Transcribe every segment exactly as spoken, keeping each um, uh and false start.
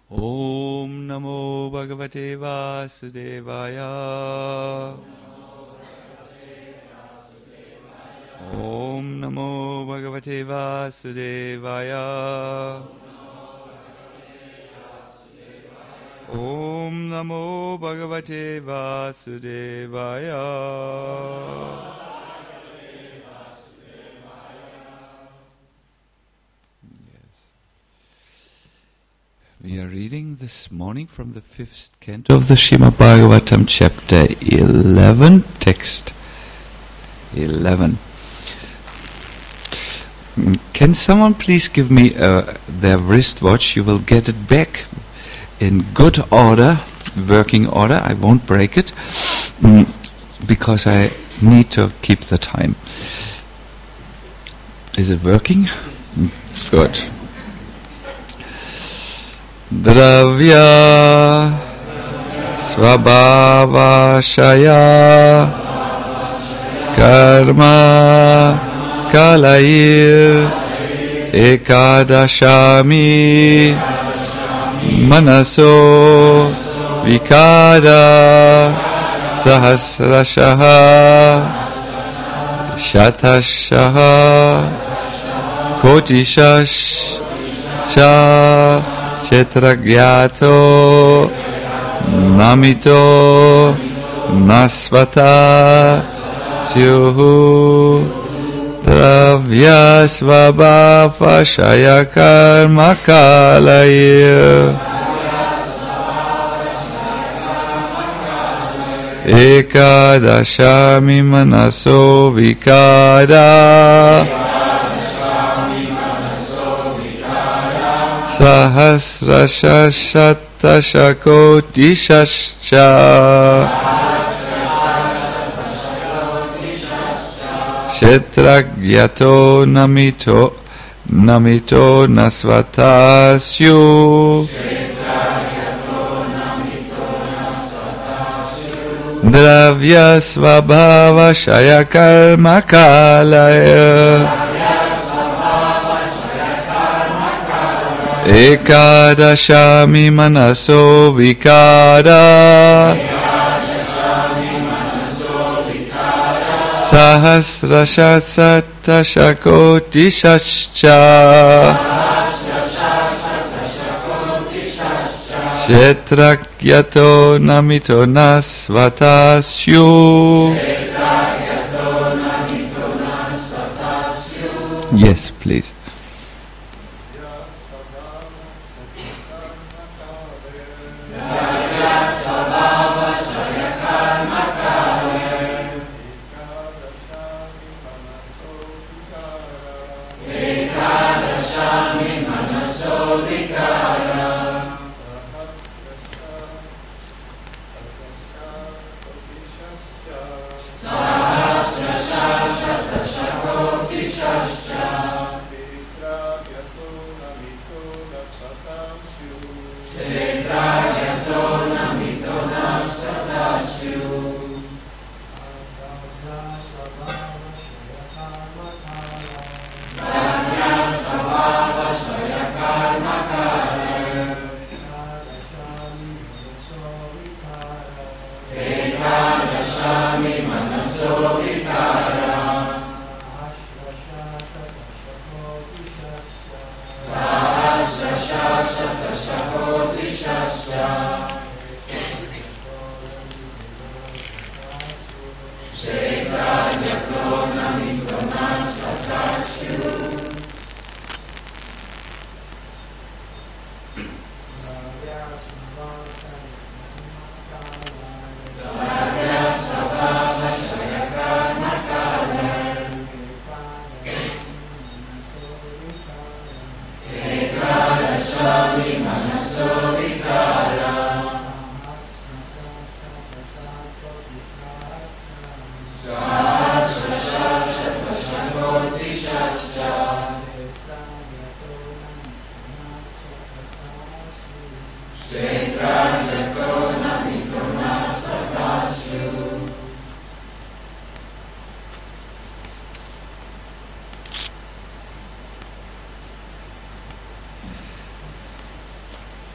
Om Namo Bhagavate Vasudevaya. Om Namo Bhagavate Vasudevaya. Om Namo Bhagavate Vasudevaya. We are reading this morning from the fifth canto of the Srimad Bhagavatam, chapter eleven, text eleven. Can someone please give me uh, their wristwatch? You will get it back in good order, working order. I won't break it mm, because I need to keep the time. Is it working? Good. Dravya Svabhavashaya Karma Kalayir Ekadashami Manaso Vikada Sahasrashaha Shatashaha Kotishash Cha Chetragyato Namito Nasvata Syuhu Dravya Svabhavashaya Karma Kalayir Ekadashami Manaso Vikada Sahasrasha Shatashakotishaschа Shetragyato Namito Namito Nasvatasyu Dravya Svabhavashaya Karma Kalaya Ekadashami Manaso Vikada Sahasrasha Shatashakotishascha Shetragyato Namito Nasvatasyu. Yes, please.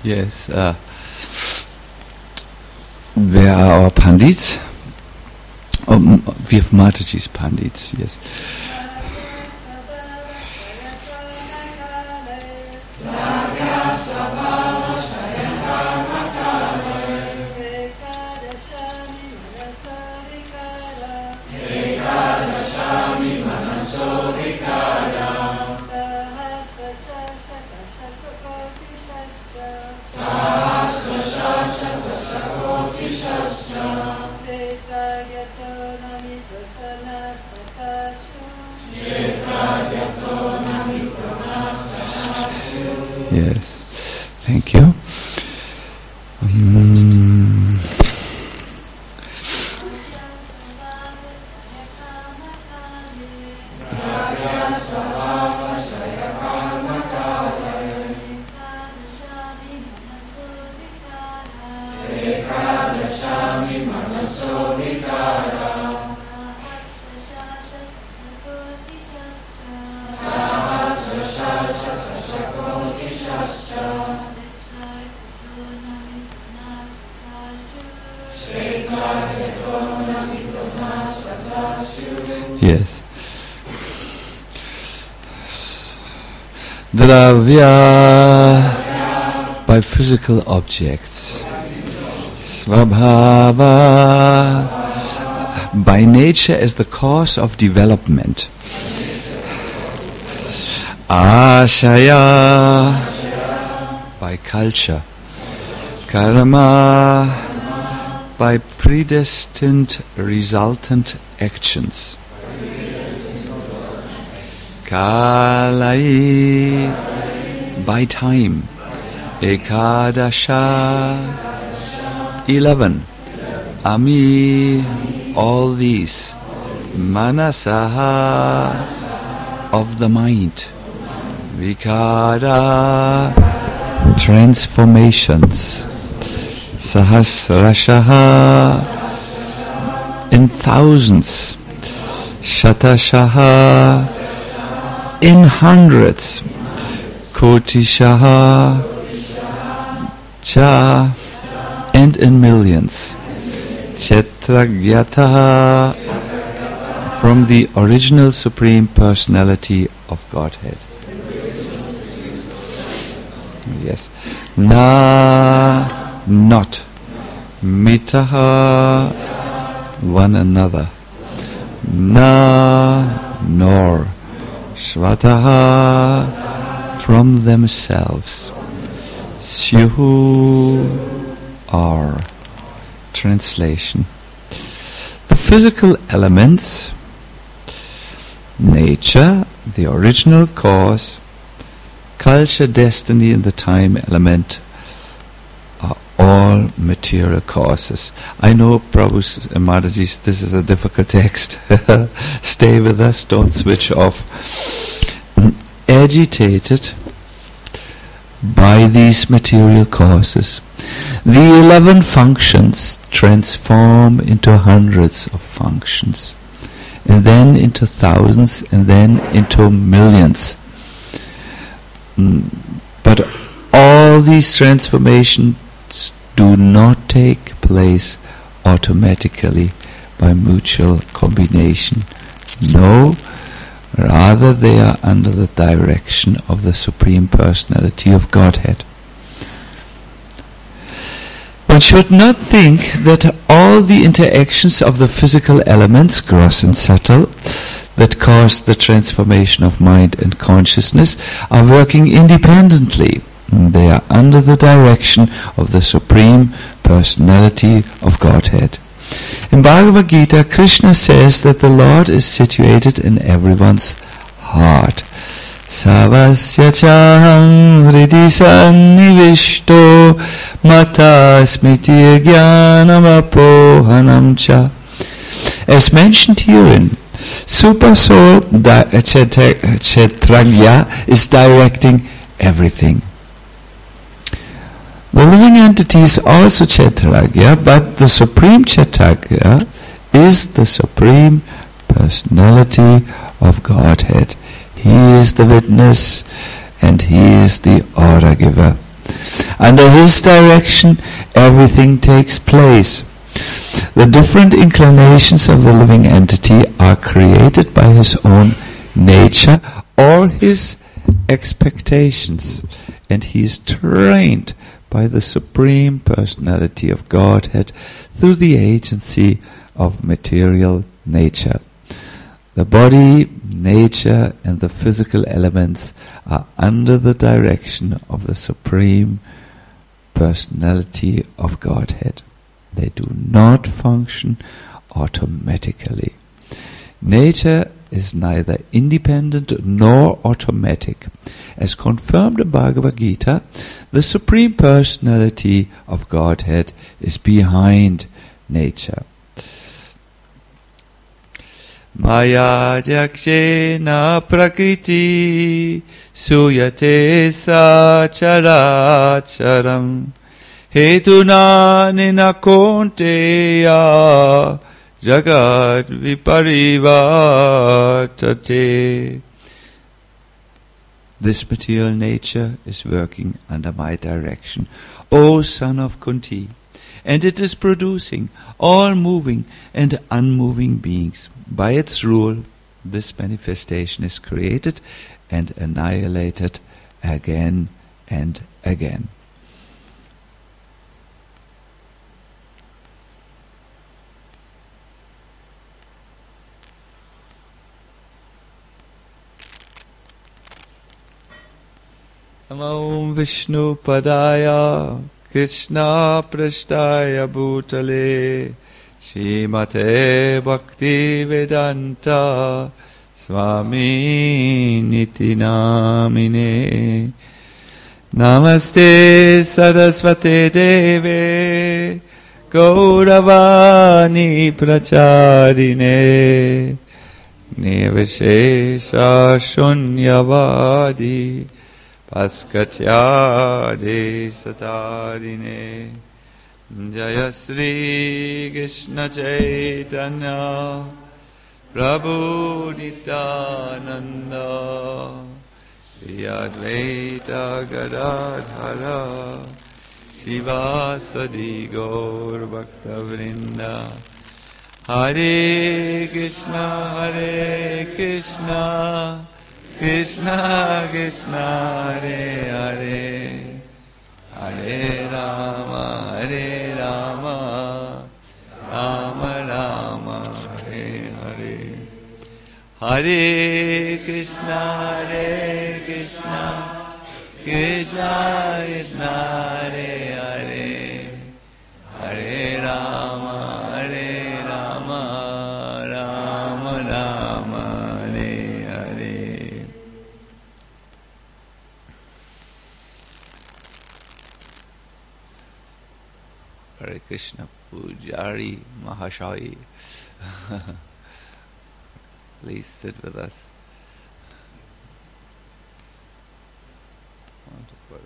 Yes. Uh, where are our Pandits? Oh, m- we have Mataji's Pandits, yes. Yes, thank you. Um, Yes. Dravya by physical objects. Svabhava by nature as the cause of development. Ashaya by culture. Karma by predestined resultant actions. Kalai by time. Ekadasha eleven. Ami all these. Manasaha of the mind. Vikara transformations. Sahasrashaha in thousands. Shatashaha in hundreds. Kotishaha cha and in millions. Chetragyataha from the original Supreme Personality of Godhead. Yes. Na not. Mitaha one another. Na nor. Svataha from themselves. Syuhu are. Translation. The physical elements, nature, the original cause, culture, destiny, and the time element are all material causes. I know, Prabhu's and Mataji's, this is a difficult text. Stay with us, don't switch off. Agitated by these material causes, the eleven functions transform into hundreds of functions, and then into thousands, and then into millions. Mm, but all these transformations do not take place automatically by mutual combination. No, rather they are under the direction of the Supreme Personality of Godhead. One should not think that all the interactions of the physical elements, gross and subtle, that cause the transformation of mind and consciousness are working independently. They are under the direction of the Supreme Personality of Godhead. In Bhagavad Gita, Krishna says that the Lord is situated in everyone's heart. Savasya chaham hridi sannivishto mata smiti jnanam apohanam cha. As mentioned herein, Super Soul di- Kshetragya is directing everything. The living entity is also Kshetragya, but the Supreme Kshetragya is the Supreme Personality of Godhead. He is the witness and he is the order giver. Under his direction, everything takes place. The different inclinations of the living entity are created by his own nature or his expectations, and he is trained by the Supreme Personality of Godhead through the agency of material nature. The body, nature, and the physical elements are under the direction of the Supreme Personality of Godhead. They do not function automatically. Nature is neither independent nor automatic. As confirmed in Bhagavad Gita, the Supreme Personality of Godhead is behind nature. Maya jakshena prakriti suyate sacharacharam hetuna ninakonteya jagat viparivartate. This material nature is working under my direction, O son of Kunti, and it is producing all moving and unmoving beings. By its rule, this manifestation is created and annihilated again and again. Namo Vishnu Padaya Krishna Prasthaya Bhutale Srimate Bhakti Vedanta Swami Niti Namine Namaste Saraswate Deve Gauravani Pracharine Nirvishesha Shunyavadi Paskatyade Satarine Jaya Sri Krishna Chaitanya Prabhu Nityananda Shri Advaita Gadadhara Shivasadi Gaur Bhakta Vrinda Hare Krishna Hare Krishna Krishna Krishna Hare Hare Hare Rama Hare Rama Rama Rama Hare Hare Hare Krishna Hare Krishna Krishna Krishna Hare Hare Hare Rama Hare Rama Rama Rama Hare Hare. Hare Krishna Pujari Mahashai. Please sit with us. Wonderful.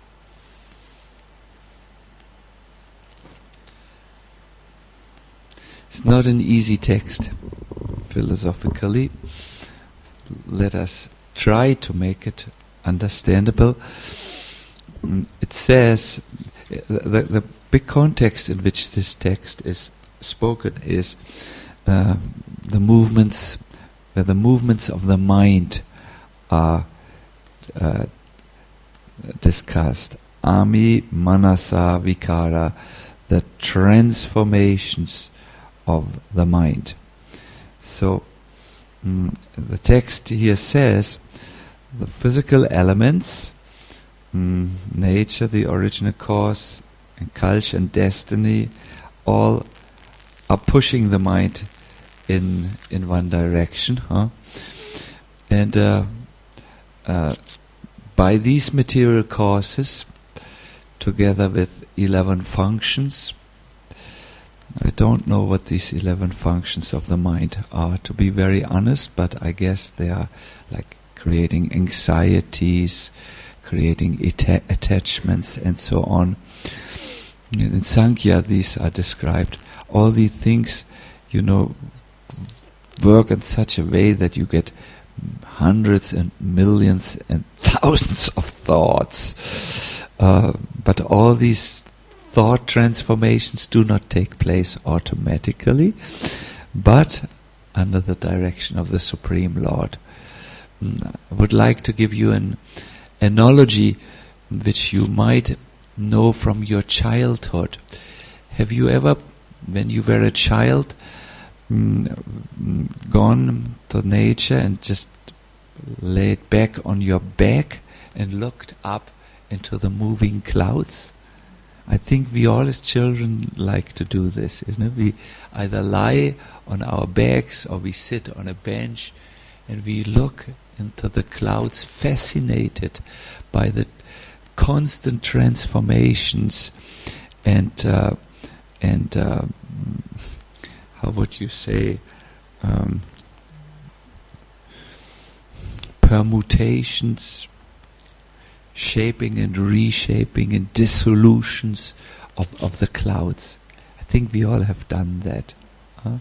It's not an easy text philosophically. Let us try to make it understandable. It says, the, the big context in which this text is spoken is uh, the movements, where the movements of the mind are uh, discussed. Ami, Manasa, Vikara, the transformations of the mind. So mm, the text here says the physical elements, mm, nature, the original cause, and culture and destiny, all are pushing the mind in in one direction, huh? And uh, uh, by these material causes, together with eleven functions, I don't know what these eleven functions of the mind are, to be very honest, but I guess they are like creating anxieties, creating atta- attachments, and so on. In Sankhya, these are described. All these things, you know, work in such a way that you get hundreds and millions and thousands of thoughts. Uh, but all these thought transformations do not take place automatically, but under the direction of the Supreme Lord. Mm, I would like to give you an analogy which you might know from your childhood. Have you ever, when you were a child, mm, mm, gone to nature and just laid back on your back and looked up into the moving clouds? I think we all as children like to do this, isn't it? We either lie on our backs or we sit on a bench and we look into the clouds, fascinated by the constant transformations and uh, and uh, how would you say um, permutations, shaping and reshaping and dissolutions of, of the clouds. I think we all have done that. Huh?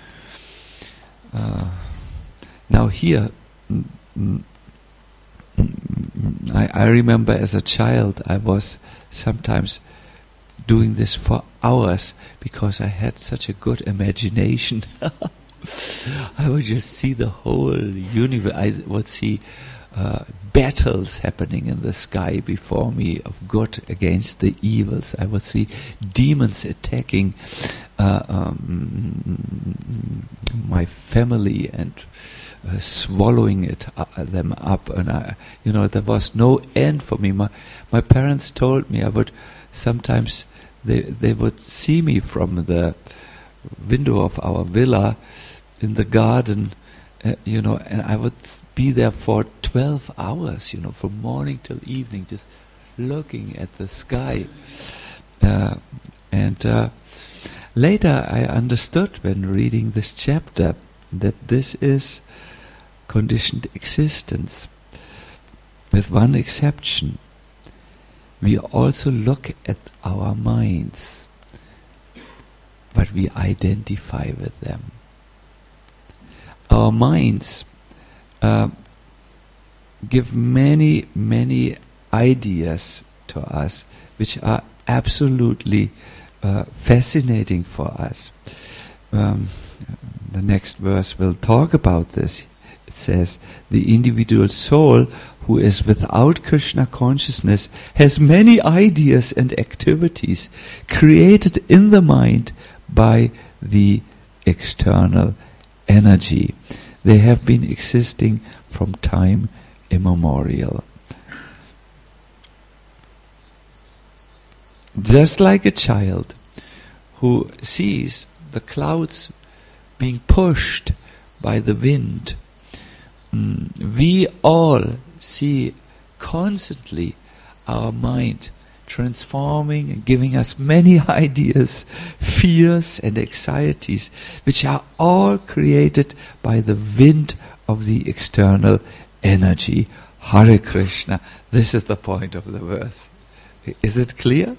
Uh, now here, mm, mm, mm, I, I remember as a child I was sometimes doing this for hours because I had such a good imagination. I would just see the whole universe. I would see uh, battles happening in the sky before me of good against the evils. I would see demons attacking uh, um, my family and uh, swallowing it uh, them up, and I, you know, there was no end for me. My my parents told me I would sometimes they they would see me from the window of our villa in the garden, uh, you know, and I would be there for twelve hours, you know, from morning till evening, just looking at the sky. Uh, and uh, later I understood when reading this chapter that this is conditioned existence, with one exception. We also look at our minds, but we identify with them. Our minds uh, give many, many ideas to us which are absolutely uh, fascinating for us. Um, the next verse will talk about this. It says, the individual soul who is without Krishna consciousness has many ideas and activities created in the mind by the external energy. They have been existing from time immemorial. Just like a child who sees the clouds being pushed by the wind, mm, we all see constantly our mind transforming and giving us many ideas, fears and anxieties, which are all created by the wind of the external energy. Hare Krishna. This is the point of the verse. Is it clear?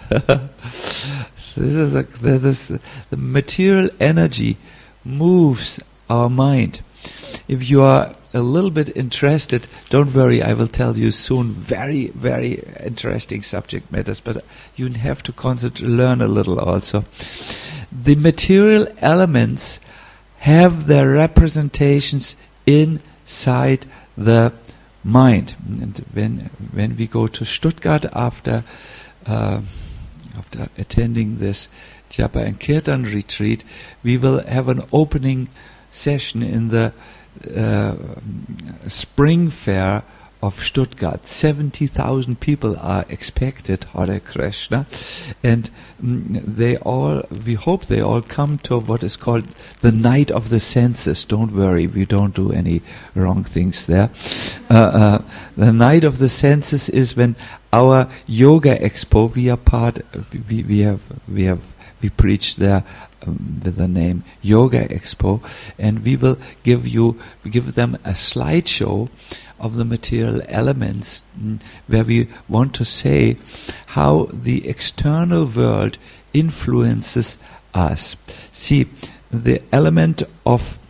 This is a, this, the material energy moves our mind. If you are a little bit interested, don't worry, I will tell you soon very, very interesting subject matters, but you have to concentrate, learn a little also. The material elements have their representations inside the mind. And when when we go to Stuttgart after uh, after attending this Japa and Kirtan retreat, we will have an opening session in the uh, spring fair of Stuttgart. seventy thousand people are expected, Hare Krishna, and mm, they all, we hope they all come to what is called the Night of the Senses. Don't worry, we don't do any wrong things there. Uh, uh, the Night of the Senses is when our Yoga Expo, we are part, we, we have, we have, we preach there um, with the name Yoga Expo, and we will give you, we give them a slideshow of the material elements, mm, where we want to say how the external world influences us. See, the element of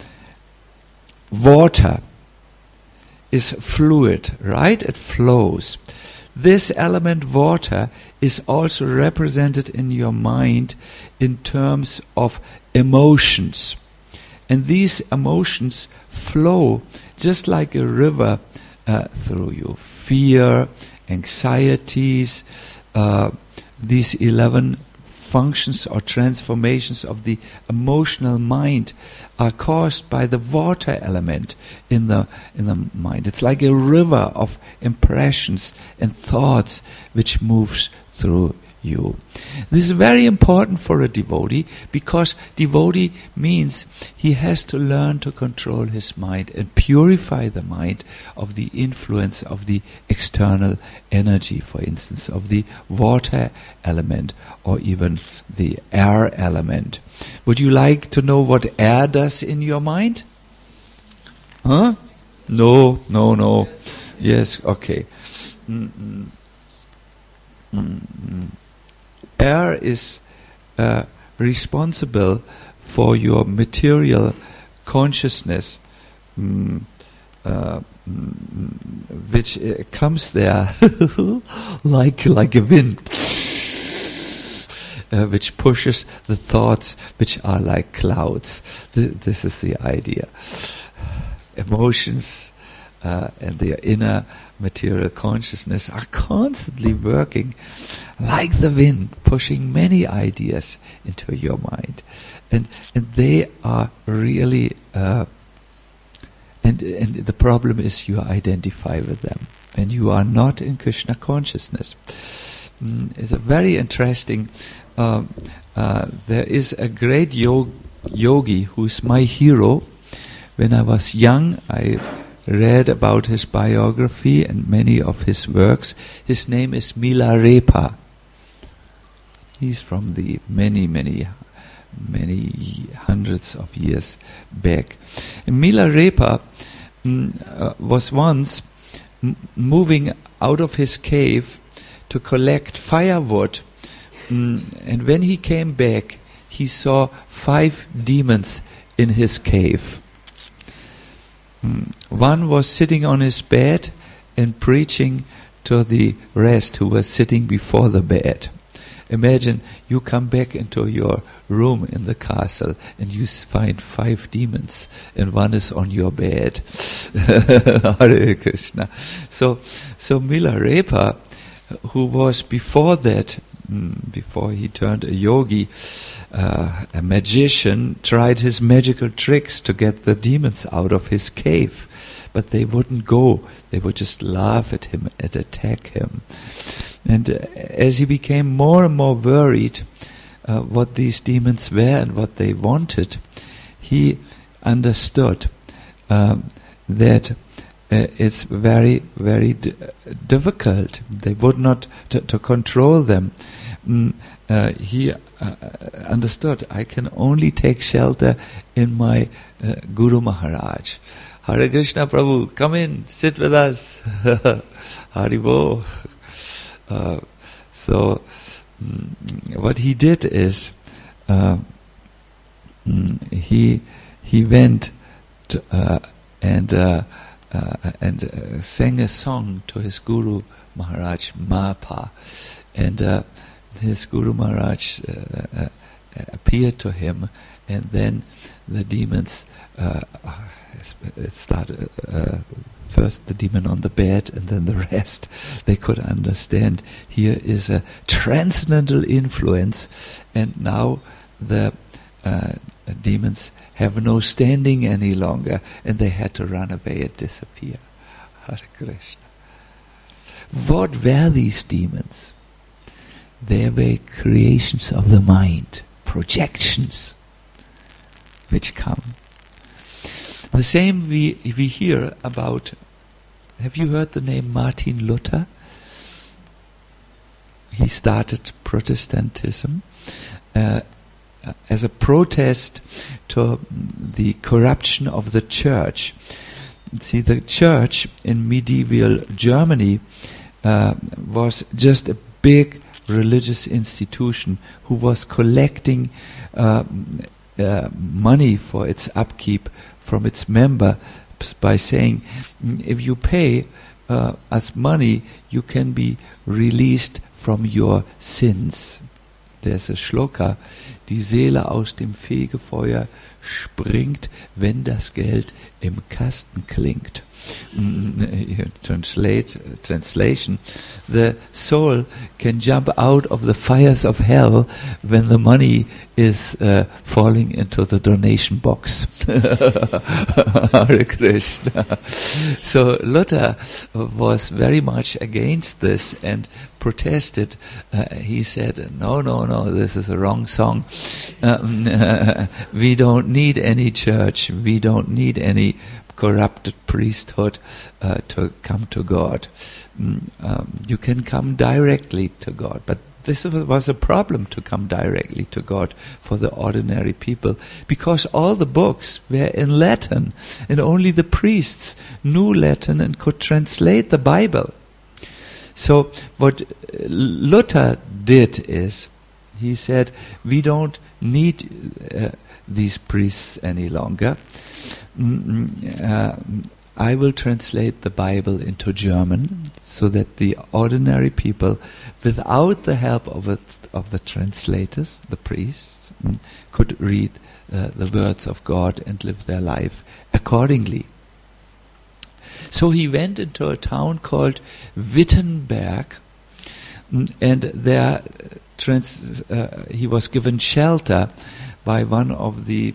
water is fluid, right? It flows. This element water is also represented in your mind in terms of emotions. And these emotions flow just like a river uh, through you. Fear, anxieties, uh, these eleven functions or transformations of the emotional mind are caused by the water element in the in the mind. It's like a river of impressions and thoughts which moves through you. This is very important for a devotee, because devotee means he has to learn to control his mind and purify the mind of the influence of the external energy, for instance, of the water element or even the air element. Would you like to know what air does in your mind? Huh? No, no, no. Yes, okay. Mm-mm. Mm-mm. Air is uh, responsible for your material consciousness, mm, uh, mm, which uh, comes there like like a wind, uh, which pushes the thoughts which are like clouds. Th- this is the idea. Emotions uh, and the inner material consciousness are constantly working like the wind, pushing many ideas into your mind, and and they are really uh, and and the problem is you identify with them and you are not in Krishna consciousness. Mm, it's a very interesting. Um, uh, there is a great yog- yogi who's my hero. When I was young, I read about his biography and many of his works. His name is Milarepa. He's from the many, many, many hundreds of years back. And Milarepa mm, uh, was once m- moving out of his cave to collect firewood. Mm, and when he came back, he saw five demons in his cave. Mm, one was sitting on his bed and preaching to the rest who were sitting before the bed. Imagine you come back into your room in the castle and you find five demons and one is on your bed. Hare Krishna. So, so Milarepa, who was before that, mm, before he turned a yogi, uh, a magician, tried his magical tricks to get the demons out of his cave. But they wouldn't go. They would just laugh at him and attack him. And uh, as he became more and more worried uh, what these demons were and what they wanted, he understood um, that uh, it's very, very d- difficult. They would not t- to control them. Mm, uh, he uh, understood, I can only take shelter in my uh, Guru Maharaj. Hare Krishna Prabhu, come in, sit with us. Haribo. Uh, so, mm, what he did is, uh, mm, he he went to, uh, and uh, uh, and uh, sang a song to his Guru Maharaj Mapa, and uh, his Guru Maharaj uh, uh, appeared to him, and then the demons uh, it started. Uh, First the demon on the bed and then the rest. They could understand here is a transcendental influence, and now the uh, demons have no standing any longer and they had to run away and disappear. Hare Krishna. What were these demons? They were creations of the mind, projections which come. The same we we hear about. Have you heard the name Martin Luther? He started Protestantism uh, as a protest to the corruption of the church. See, the church in medieval Germany uh, was just a big religious institution who was collecting uh, uh, money for its upkeep from its member by saying, if you pay uh, us money, you can be released from your sins. There's a Shloka, die Seele aus dem Fegefeuer springt, wenn das Geld im Kasten klingt. Translate, translation, the soul can jump out of the fires of hell when the money is uh, falling into the donation box. Hare Krishna. So Luther was very much against this and protested. Uh, he said, no, no, no, this is a wrong song. Um, uh, we don't need any church. We don't need any corrupted priesthood uh, to come to God. Mm, um, you can come directly to God, but this was a problem to come directly to God for the ordinary people, because all the books were in Latin and only the priests knew Latin and could translate the Bible. So what Luther did is, he said, we don't need uh, these priests any longer. Uh, I will translate the Bible into German so that the ordinary people, without the help of it, of the translators, the priests, could read uh, the words of God and live their life accordingly. So he went into a town called Wittenberg, and there trans, uh, he was given shelter by one of the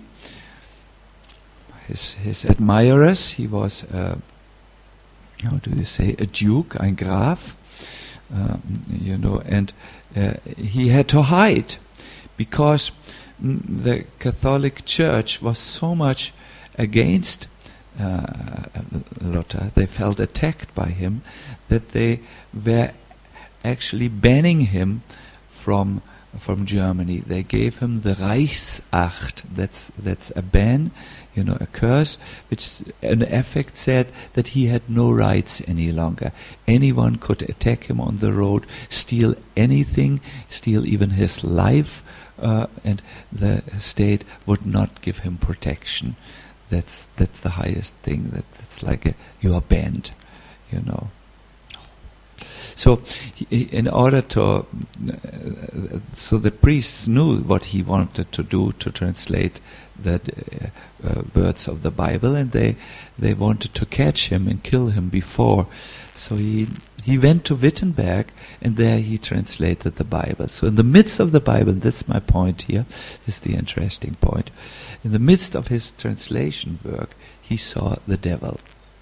His, his admirers. He was, uh, how do you say, a duke, ein Graf, um, you know, and uh, he had to hide because mm, the Catholic Church was so much against uh, Luther. They felt attacked by him that they were actually banning him from from Germany. They gave him the Reichsacht. That's that's a ban, you know, a curse, which in effect said that he had no rights any longer. Anyone could attack him on the road, steal anything, steal even his life, uh, and the state would not give him protection. That's that's the highest thing. That, that's like a, you are banned, you know. So, he, in order to, uh, so the priests knew what he wanted to do to translate the uh, uh, words of the Bible, and they they wanted to catch him and kill him before. So he he went to Wittenberg, and there he translated the Bible. So in the midst of the Bible, that's my point here. This is the interesting point. In the midst of his translation work, he saw the devil.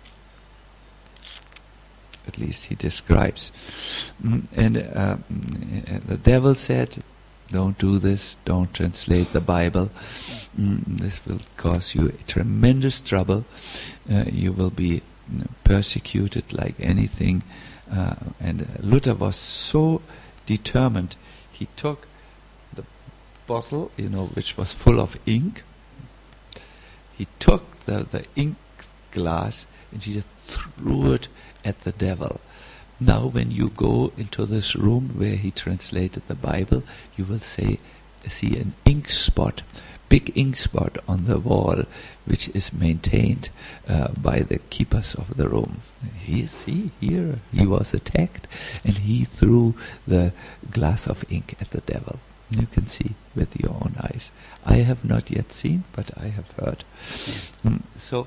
At least he describes. Mm, and uh, mm, the devil said, don't do this, don't translate the Bible. Mm, this will cause you tremendous trouble. Uh, you will be you know, persecuted like anything. Uh, and Luther was so determined. He took the bottle, you know, which was full of ink. He took the, the ink glass and he just threw it at the devil. Now when you go into this room where he translated the Bible, you will say, see an ink spot, big ink spot on the wall, which is maintained uh, by the keepers of the room. He, see, here he was attacked, and he threw the glass of ink at the devil. You can see with your own eyes. I have not yet seen, but I have heard. Mm, so,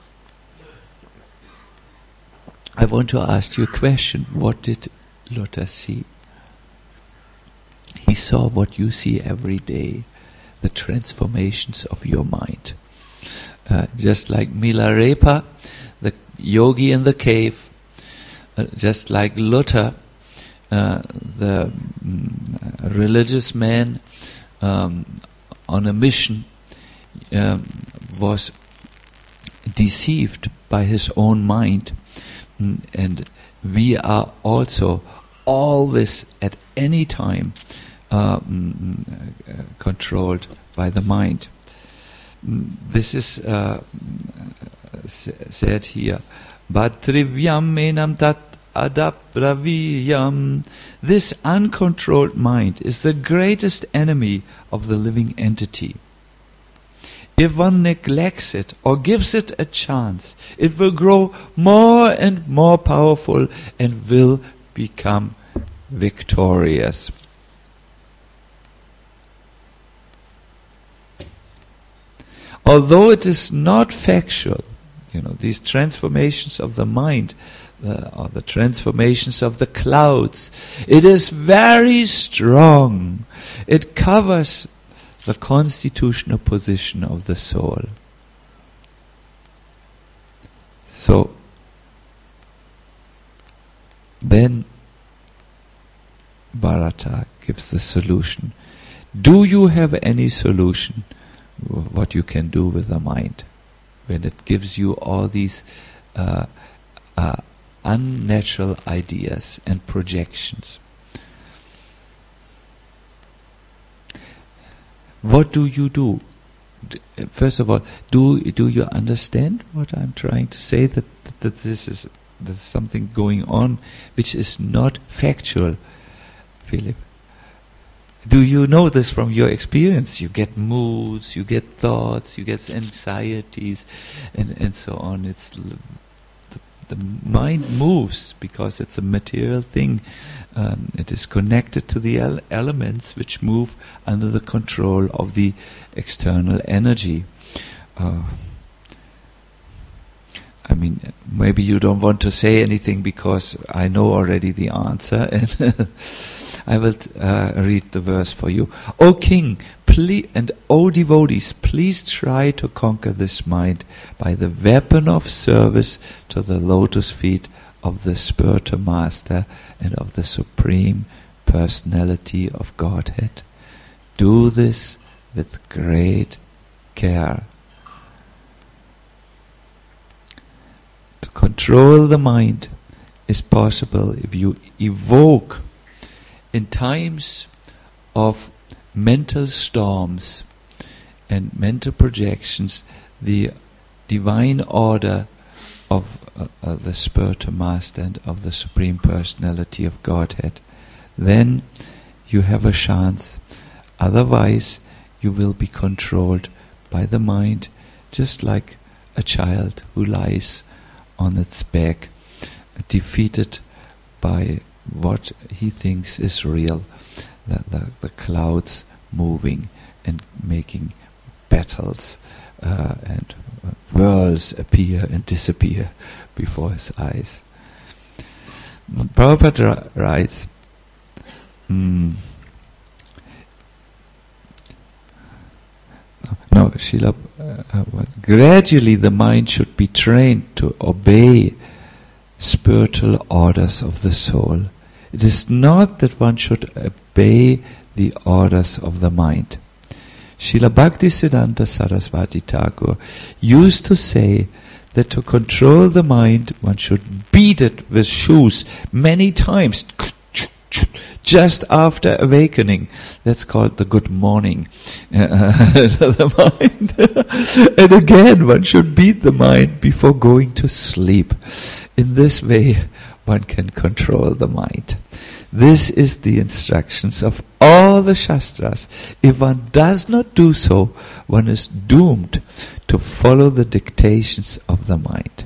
I want to ask you a question. What did Luther see? He saw what you see every day, the transformations of your mind. Uh, just like Milarepa, the yogi in the cave, uh, just like Luther, uh, the mm, religious man um, on a mission, um, was deceived by his own mind. And we are also always at any time uh, mm, uh, controlled by the mind. Mm, this is uh, s- said here. But triviam menam tat adapraviyam. This uncontrolled mind is the greatest enemy of the living entity. If one neglects it or gives it a chance, it will grow more and more powerful and will become victorious. Although it is not factual, you know, these transformations of the mind, uh, or the transformations of the clouds, it is very strong. It covers the constitutional position of the soul. So, then Bharata gives the solution. Do you have any solution what you can do with the mind when it gives you all these uh, uh, unnatural ideas and projections? What do you do? First of all, do do you understand what I'm trying to say? That that this is there's something going on which is not factual, Philip. Do you know this from your experience? You get moods, you get thoughts, you get anxieties, and, and so on. It's l- the, the mind moves because it's a material thing. Um, it is connected to the el- elements which move under the control of the external energy. Uh, I mean, maybe you don't want to say anything because I know already the answer, and I will uh, read the verse for you. O King, please, and O devotees, please try to conquer this mind by the weapon of service to the lotus feet of the spiritual master and of the Supreme Personality of Godhead. Do this with great care. To control the mind is possible if you evoke in times of mental storms and mental projections the divine order of uh, uh, the spiritual master and of the Supreme Personality of Godhead. Then you have a chance. Otherwise you will be controlled by the mind, just like a child who lies on its back, defeated by what he thinks is real, the, the, the clouds moving and making battles, uh, and uh, worlds appear and disappear before his eyes. Prabhupada writes, mm, no, Srila, uh, uh, gradually the mind should be trained to obey spiritual orders of the soul. It is not that one should obey the orders of the mind. Srila Bhaktisiddhanta Saraswati Thakur used to say that to control the mind one should beat it with shoes many times, just after awakening. That's called the good morning uh, the mind. And again one should beat the mind before going to sleep. In this way one can control the mind. This is the instructions of all the Shastras. If one does not do so, one is doomed to follow the dictations of the mind.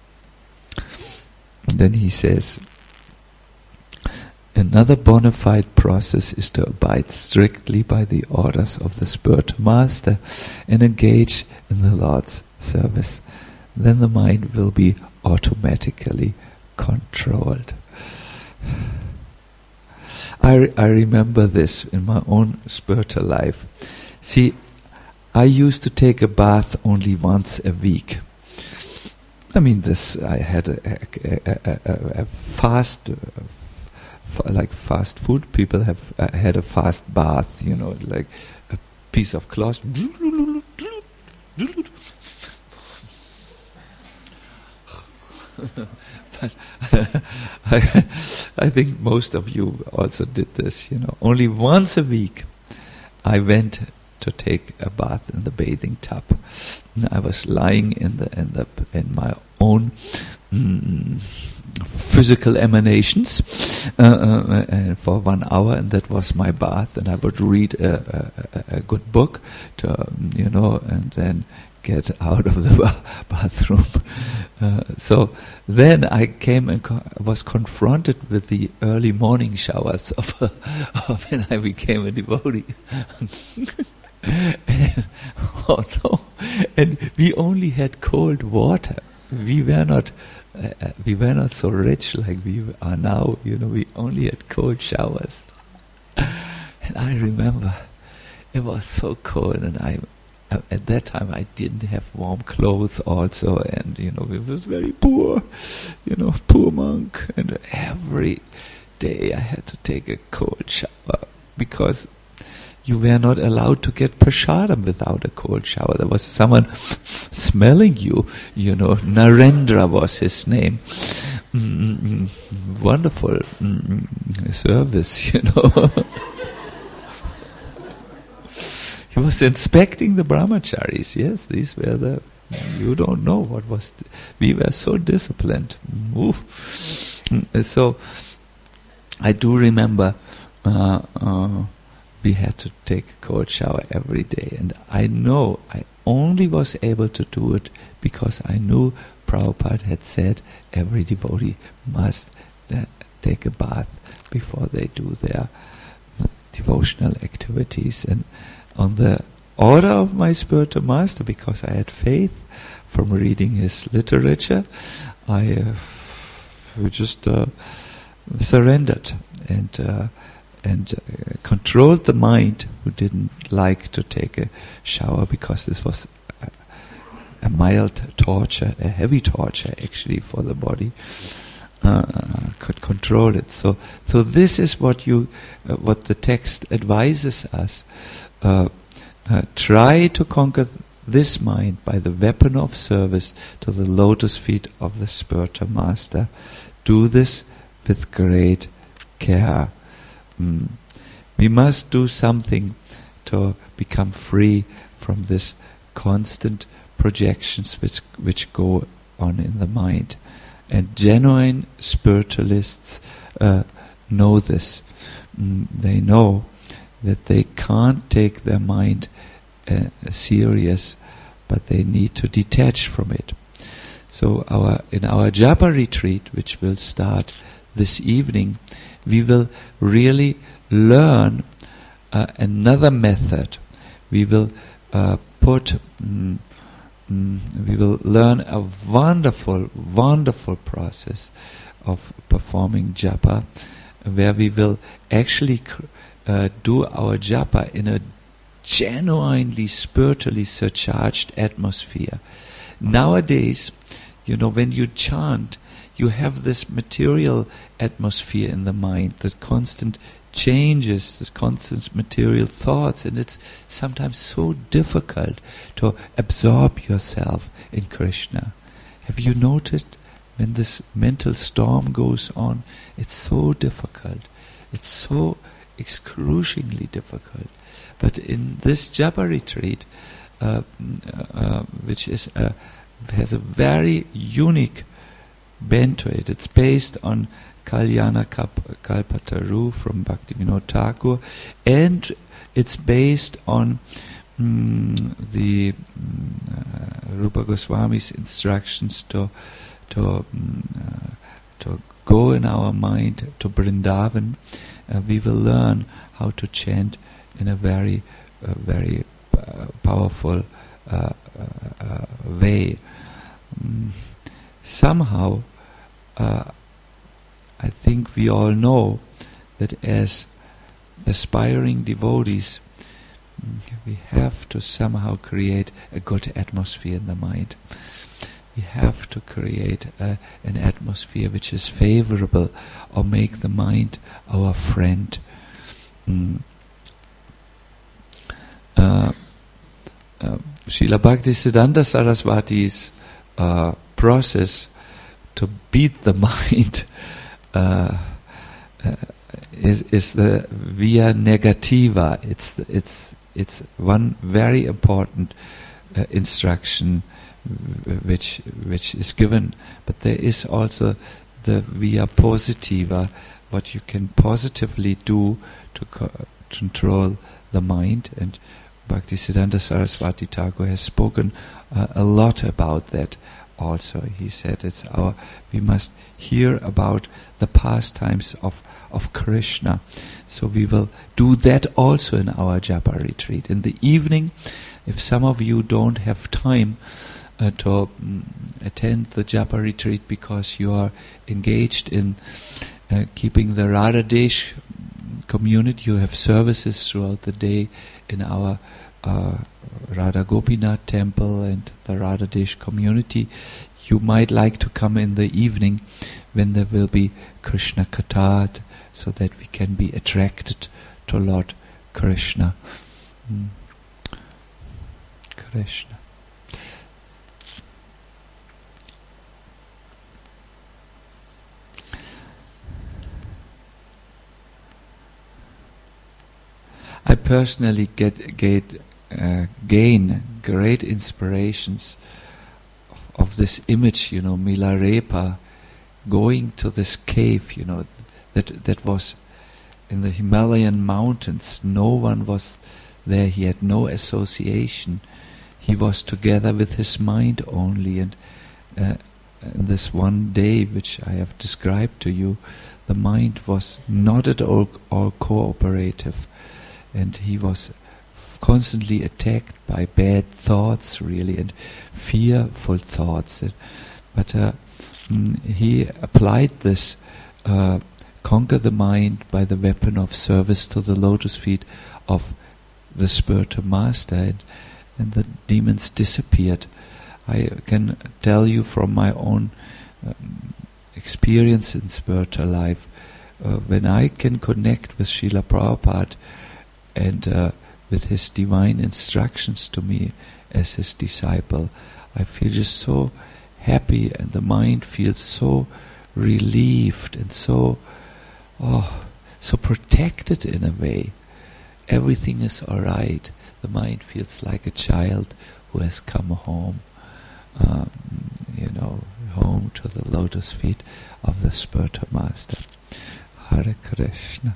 And then he says, another bona fide process is to abide strictly by the orders of the spiritual master and engage in the Lord's service. Then the mind will be automatically controlled. I, re- I remember this in my own spiritual life. See, I used to take a bath only once a week. I mean, this I had a, a, a, a, a fast, uh, f- like fast food. People have uh, had a fast bath, you know, like a piece of cloth. But I, I think most of you also did this, you know. Only once a week I went to take a bath in the bathing tub. And I was lying in the in the in my own mm, physical emanations uh, uh, uh, for one hour, and that was my bath. And I would read a, a, a good book, to, you know, and then get out of the ba- bathroom. Uh, so then I came and co- was confronted with the early morning showers of, uh, of when I became a devotee. and, oh no! And we only had cold water. We were not, uh, we were not so rich like we are now. You know, we only had cold showers. And I remember it was so cold, and I. Uh, at that time I didn't have warm clothes also, and you know, we was very poor, you know, poor monk, and every day I had to take a cold shower because you were not allowed to get prasadam without a cold shower. There was someone smelling you, you know. Narendra was his name. Mm-mm, wonderful mm-mm, service, you know. He was inspecting the brahmacharis. Yes, these were the. You don't know what was. Th- we were so disciplined. Oof. So, I do remember uh, uh, we had to take a cold shower every day, and I know I only was able to do it because I knew Prabhupada had said every devotee must uh, take a bath before they do their devotional activities. And on the order of my spiritual master, because I had faith from reading his literature, I uh, just uh, surrendered and uh, and uh, controlled the mind, who didn't like to take a shower because this was a, a mild torture, a heavy torture actually for the body. Uh, could control it. So, so this is what you, uh, what the text advises us. Uh, uh, try to conquer th- this mind by the weapon of service to the lotus feet of the spiritual master. Do this with great care. Mm. We must do something to become free from this constant projections which which go on in the mind. And genuine spiritualists uh, know this. Mm, they know that they can't take their mind uh, serious, but they need to detach from it. So our in our Japa retreat, which will start this evening, we will really learn uh, another method. We will uh, put, mm, mm, we will learn a wonderful, wonderful process of performing Japa, where we will actually cr- uh, do our Japa in a genuinely spiritually surcharged atmosphere. Nowadays, you know, when you chant, you have this material atmosphere in the mind, the constant changes, the constant material thoughts, and it's sometimes so difficult to absorb yourself in Krishna. Have you noticed when this mental storm goes on, it's so difficult, it's so excruciangly difficult. But in this Japa retreat, uh, uh, which is a, has a very unique bent to it, it's based on Kalyana Kalpataru from Bhaktivinoda Thakur, and it's based on mm, the mm, uh, Rupa Goswami's instructions to to mm, uh, to go in our mind to Vrindavan. Uh, we will learn how to chant in a very uh, very uh, powerful uh, uh, uh, way. Mm, somehow, uh, I think we all know that as aspiring devotees, we have to somehow create a good atmosphere in the mind. We have to create a, an atmosphere which is favorable, or make the mind our friend. Mm. Uh, uh, Srila Bhaktisiddhanta Saraswati's uh, process to beat the mind uh, uh, is is the via negativa. It's the, it's it's one very important uh, instruction w- which which is given. But there is also the via positiva, what you can positively do to co- control the mind. And Bhaktisiddhanta Saraswati Thakur has spoken uh, a lot about that also. He said it's our, we must hear about the pastimes of, of Krishna. So we will do that also in our japa retreat. In the evening, if some of you don't have time uh, to um, attend the japa retreat because you are engaged in uh, keeping the Radha Desh community, you have services throughout the day in our uh, Radha Gopinath temple and the Radha Desh community, you might like to come in the evening when there will be Krishna Katha, so that we can be attracted to Lord Krishna. Mm. Krishna. I personally get, get uh, gain great inspirations of, of this image, you know, Milarepa going to this cave, you know, that that was in the Himalayan mountains. No one was there. He had no association. He was together with his mind only, and uh, in this one day which I have described to you, the mind was not at all, all cooperative. And he was f- constantly attacked by bad thoughts, really, and fearful thoughts. Uh, but uh, mm, he applied this, uh, conquer the mind by the weapon of service to the lotus feet of the spiritual master, and, and the demons disappeared. I can tell you from my own um, experience in spiritual life, uh, when I can connect with Srila Prabhupada and uh, with his divine instructions to me as his disciple, I feel just so happy, and the mind feels so relieved and so, oh, so protected in a way. Everything is all right. The mind feels like a child who has come home, um, you know, home to the lotus feet of the spiritual master. Hare Krishna.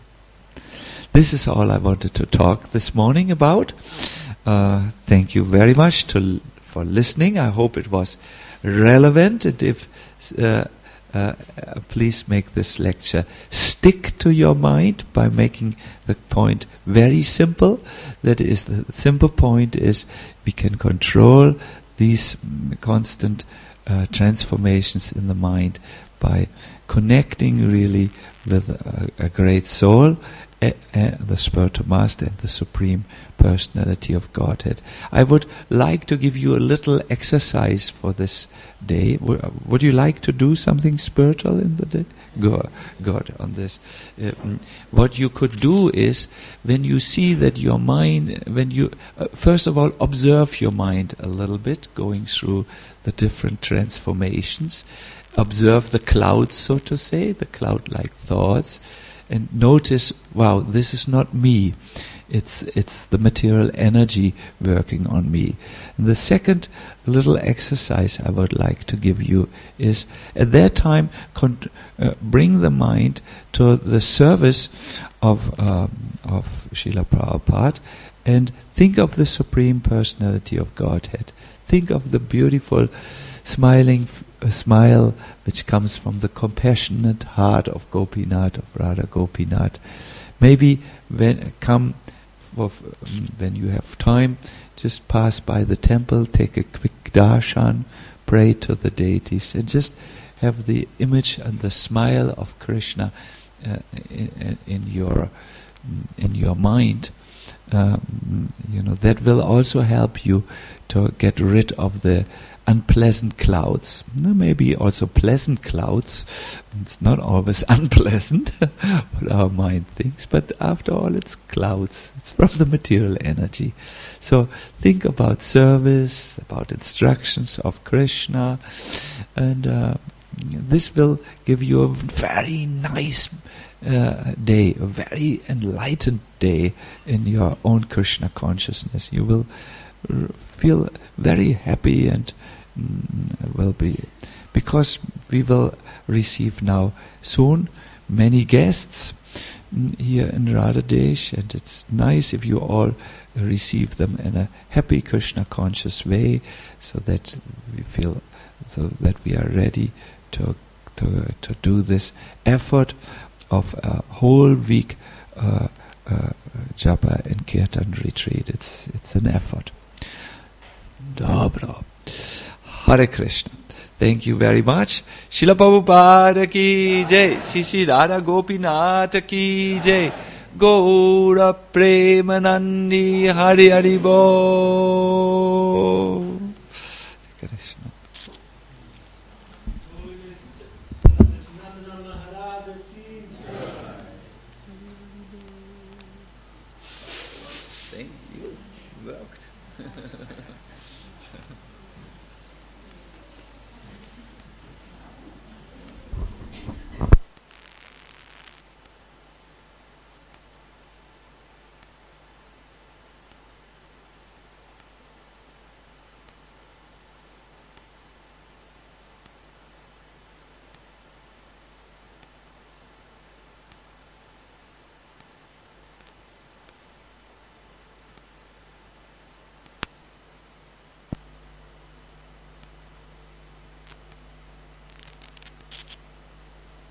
This is all I wanted to talk this morning about. Uh, thank you very much to, for listening. I hope it was relevant, and if uh, uh, please make this lecture stick to your mind by making the point very simple. That is, the simple point is we can control these mm, constant uh, transformations in the mind by connecting really with a, a great soul, a, a, the spiritual master and the supreme personality of Godhead. I would like to give you a little exercise for this day. W- would you like to do something spiritual in the day? Go, God, on this. Uh, what you could do is, when you see that your mind, when you, uh, first of all, observe your mind a little bit, going through the different transformations. Observe the clouds, so to say, the cloud-like thoughts, and notice, wow, this is not me. It's it's the material energy working on me. And the second little exercise I would like to give you is, at that time, con- uh, bring the mind to the service of um, of Srila Prabhupada, and think of the Supreme Personality of Godhead. Think of the beautiful, smiling f- a smile which comes from the compassionate heart of Gopinath, of Radha Gopinath. Maybe when come of, um, when you have time, just pass by the temple, take a quick darshan, pray to the deities, and just have the image and the smile of Krishna uh, in, in your in your mind. Um, you know, that will also help you to get rid of the unpleasant clouds. Maybe also pleasant clouds. It's not always unpleasant what our mind thinks, but after all it's clouds. It's from the material energy. So think about service, about instructions of Krishna, and uh, this will give you a very nice uh, day, a very enlightened day in your own Krishna consciousness. You will r- feel very happy and mm, will be, because we will receive now soon many guests mm, here in Radhadesh, and it's nice if you all receive them in a happy Krishna conscious way, so that we feel so that we are ready to to to do this effort of a whole week uh, uh, japa and kirtan retreat. It's it's an effort. Dobro. Hare Krishna. Thank you very much. Srila Prabhupada ki jai. Sisi Radha Gopinath ki jai. Gaura Premanandi Hari Hari Bo. Krishna. Thank you. Worked.